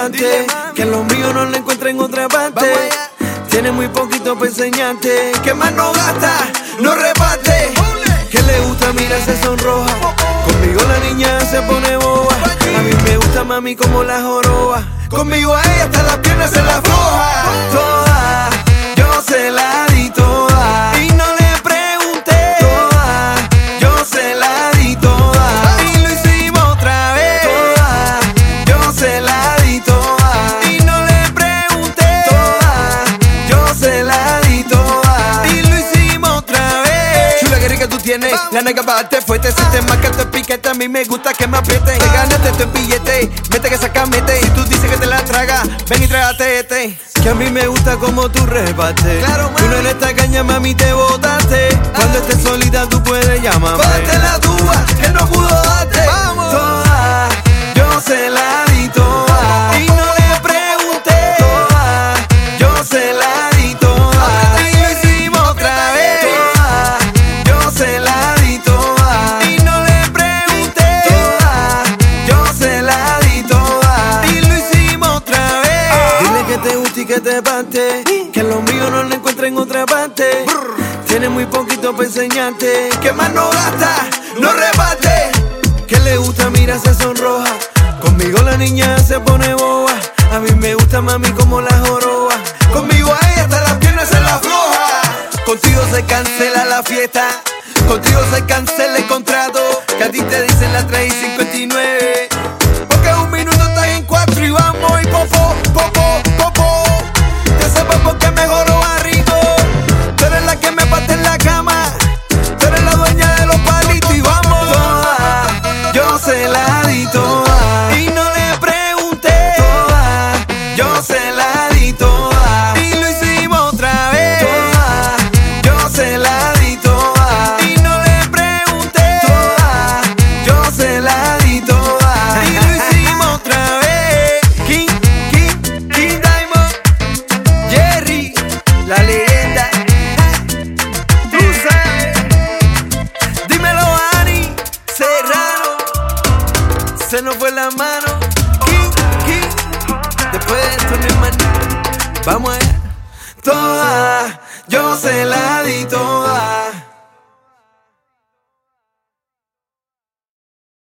diamante, que lo mío no lo encuentra en otra parte. Tiene muy poquito para enseñarte, que más no gasta, no reparte. Que le gusta, mira, se sonroja. Conmigo la niña se pone boba. A mí me gusta, mami, como la joroba. Conmigo a ella hasta las piernas se la afloja. Toda, yo se la di toda. Y no le pregunté. Toda, yo se la di toda. Y lo hicimos otra vez. Toda, yo se la di toda. Y no le pregunté. Toda, yo se la di toda. Y lo hicimos otra vez. Chula, que rica tú tienes. La nega para darte fuerte. Sistema que te piquete. A mí me gusta que me apriete. Que ganaste tu billete. Mete que saca, mete. Y tú dices que te la traga. Ven y trágate este. Que a mí me gusta como tú rebates. Claro, tú no eres tacaña, mami, te botaste. Cuando estés solita tú puedes llamarme. Ponte la tuya, que no pudo darte. Vamos. Toda, yo se la di toda. Y no le pregunté. Toda, yo se la di toda. Y lo hicimos otra vez. Toda, yo se la di toda. Y no le pregunté. Toda, yo se la di toda. Y lo hicimos otra vez. Dile que te gusta y que te parte, que lo mío no lo encuentra en otra parte. Tiene muy poquito para enseñarte, que más no gasta, no reparte. Que le gusta, mira, se sonroja. Conmigo la niña se pone boba. A mí me gusta, mami, como la joroba. Conmigo a ella hasta las piernas se la afloja. Contigo se cancela la fiesta, contigo se cancela el contrato. Que a ti te dicen las 3 y 59. Porque un minuto estás en 4 y vamos y popo, popo, popo. Te sepas porque mejoró a rico. Tú eres la que me parte en la cama. Tú eres la dueña de los palitos y vamos. Toda, yo se la di toda. Y no le pregunté. Toda, yo se la di toda. Y lo hicimos otra vez. Toda, yo se la di toda. Y no le pregunté. Toda, yo se la di toda. Y lo hicimos otra vez. King Diamond, Jerry, la leyenda. Tú sabes. Dímelo, Ani, Serrano. Se nos fue la mano. King. Después de esto, mi hermano, vamos allá. Toda, yo se la di toda.